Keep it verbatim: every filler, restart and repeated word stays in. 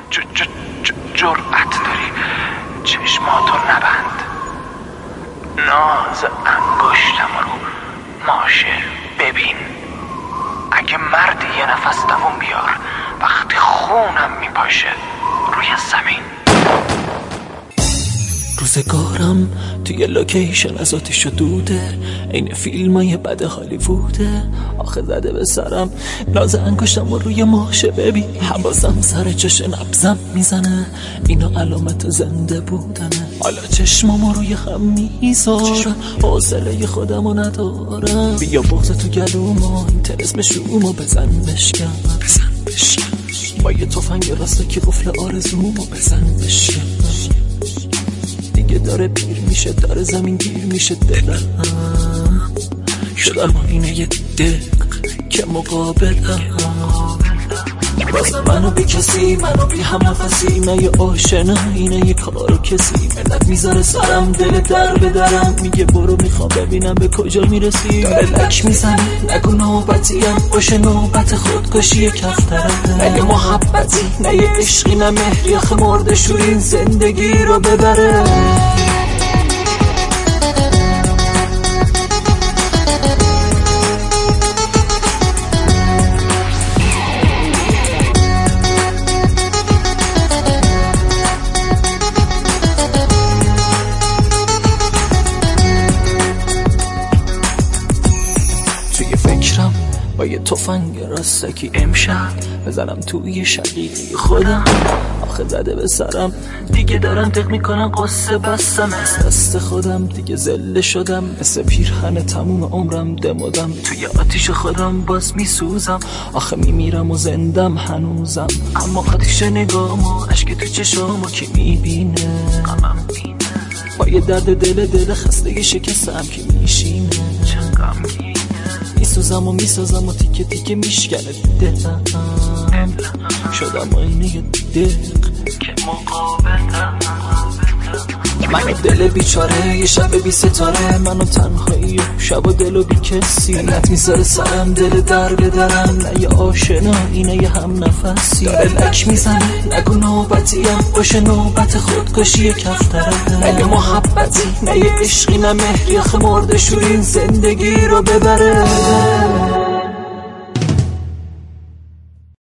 جرأت داری چشماتو نبند، ناز انگشتم رو ماشه ببین. اگه مردی یه نفس دووم بیار وقتی خونم میپاشه روی زمین. روزگارم توی لوکیشن از آتیش و دوده، این فیلم های بد هالیووده. آخه زده به سرم ناز انگشتم و روی ماشه ببین. حواسم سر چش نبزم میزنه، اینا علامت زنده بودنه. حالا چشمامو روی هم میذارم، حوصله خودمو ندارم. بیا بغض تو گلومو، این طلسم شومو بزن بشکن، بزن بشکن. با یه تفنگ راسته که قفل آرزومو بزن بشکن. دیگه داره پیر میشه، داره زمین گیر میشه. دلم شدم آینه یه دق که مقابلم. واسه منو بی کسی، منو بی هم نفسی. نه یه آشنا، اینه یه کارو کسی. ملت میذاره سرم، دل در به درم. میگه برو میخوام ببینم به کجا میرسی. داره لک میزنه، نگو نوبتیم باشه نوبت خودکشی کفترم. نه یه محبتی، نه یه عشقی، نه مهری. آخه مرده شورین زندگی رو ببره. با یه تفنگ راستکی امشب بزنم توی شقیقی خودم. آخه زده به سرم دیگه دارم دق میکنم، قصه بستم از دست خودم. دیگه زله شدم مثل پیرهن تموم عمرم دمودم. توی آتیش خودم باز میسوزم. آخه میمیرم و زندم هنوزم، اما آتیش نگامو عشق تو چشامو که میبینه. غمم بینه با یه درد دل دل خسته شکستم که میشینه. چقدر میسوزم و میسازم و تیکه تیکه میشکنه دلم. شدم آینه یه دق که مقابلم. من دل بیچاره، یه شب بی ستاره. منو تنهایی و شب و دل و بی کسی. ملت میذاره سرم، دل در به درم. نه یه آشنا، اینه یه هم نفسی. داره لک میزنه، نگو نوبتیم باشه نوبت خودکشی کفترم. نه یه محبتی، نه یه عشقی، نه مهری. آخه مرده شورین زندگی رو ببره.